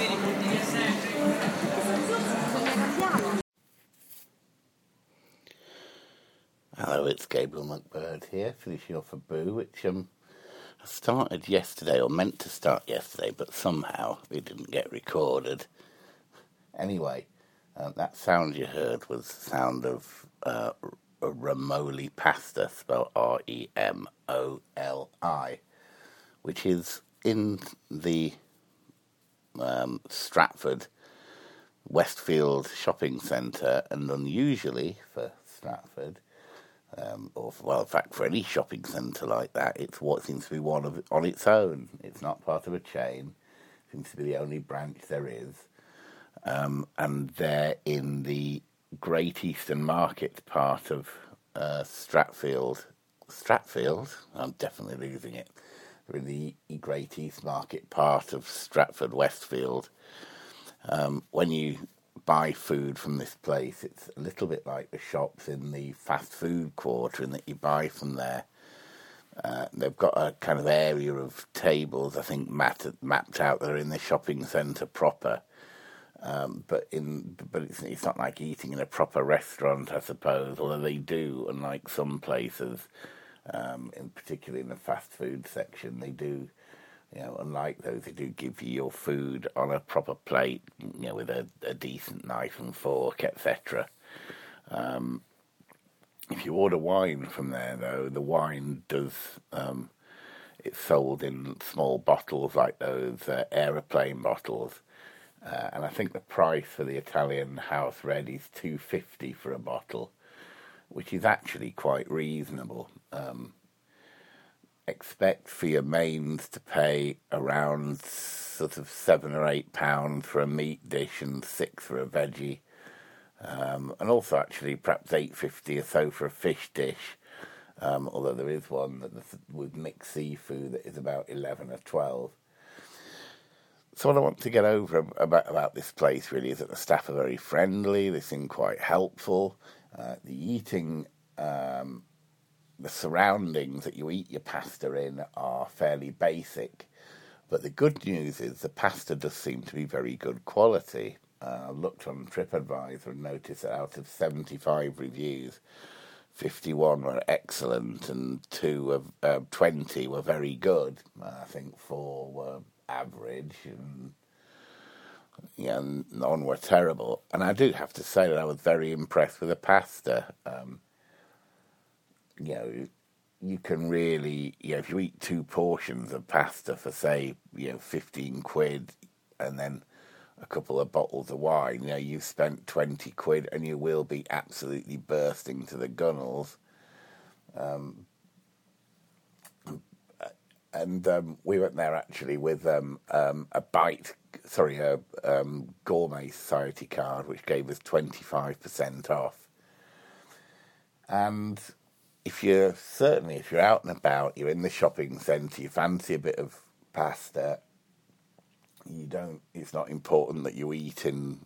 Hello, it's Gabriel McBird here, finishing off a brew which I started yesterday, or meant to start yesterday, but somehow it didn't get recorded. Anyway, that sound you heard was the sound of Remoli pasta, spelled Remoli, which is in the Stratford Westfield shopping centre, and unusually for Stratford, in fact, for any shopping centre like that, it's what seems to be one of on its own. It's not part of a chain. It seems to be the only branch there is. And they're in the Great Eastern Market part of Stratfield. Stratfield? I'm definitely losing it. They're in the Great East Market part of Stratford Westfield. When you buy food from this place, it's a little bit like the shops in the fast food quarter in that you buy from there. They've got a kind of area of tables, I think, mapped out that are in the shopping centre proper. But it's not like eating in a proper restaurant, I suppose, although they do, unlike some places, particularly in the fast food section, they do. Unlike those, they do give you your food on a proper plate, with a decent knife and fork, etc. If you order wine from there, though, the wine does, it's sold in small bottles like those aeroplane bottles. And I think the price for the Italian house red is $2.50 for a bottle, which is actually quite reasonable. Expect for your mains to pay around sort of £7 or £8 for a meat dish and £6 for a veggie, and also actually perhaps £8.50 or so for a fish dish. Although there is one with mixed seafood that is about 11 or 12. So what I want to get over about this place really is that the staff are very friendly. They seem quite helpful. The eating. The surroundings that you eat your pasta in are fairly basic, but the good news is the pasta does seem to be very good quality. I looked on TripAdvisor and noticed that out of 75 reviews, 51 were excellent and 20 were very good. I think 4 were average and none were terrible. And I do have to say that I was very impressed with the pasta. You can really, if you eat 2 portions of pasta for, say, 15 quid and then a couple of bottles of wine, you've spent 20 quid and you will be absolutely bursting to the gunnels. We went there actually with a Gourmet Society card, which gave us 25% off. And if you're out and about, you're in the shopping centre, you fancy a bit of pasta, it's not important that you eat in,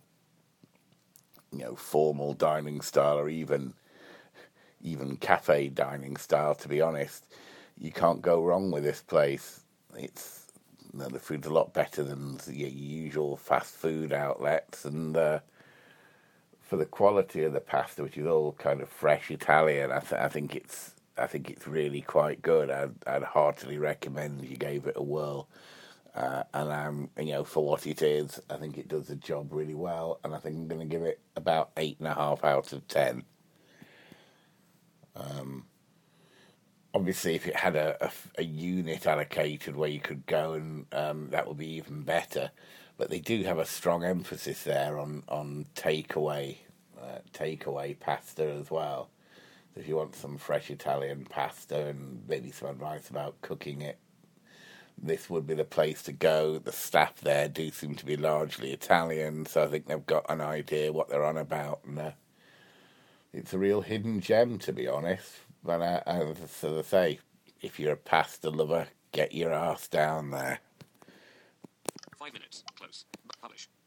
formal dining style or even cafe dining style, to be honest. You can't go wrong with this place. It's, the food's a lot better than your usual fast food outlets, and for the quality of the pasta, which is all kind of fresh Italian, I think it's really quite good. I'd heartily recommend you gave it a whirl. And for what it is, I think it does the job really well. And I think I'm going to give it about 8.5 out of 10. Obviously, if it had a unit allocated where you could go, and that would be even better. But they do have a strong emphasis there on takeaway pasta as well. So if you want some fresh Italian pasta and maybe some advice about cooking it, this would be the place to go. The staff there do seem to be largely Italian, so I think they've got an idea what they're on about. And it's a real hidden gem, to be honest. But as I say, if you're a pasta lover, get your ass down there. 5 minutes. Close. Publish.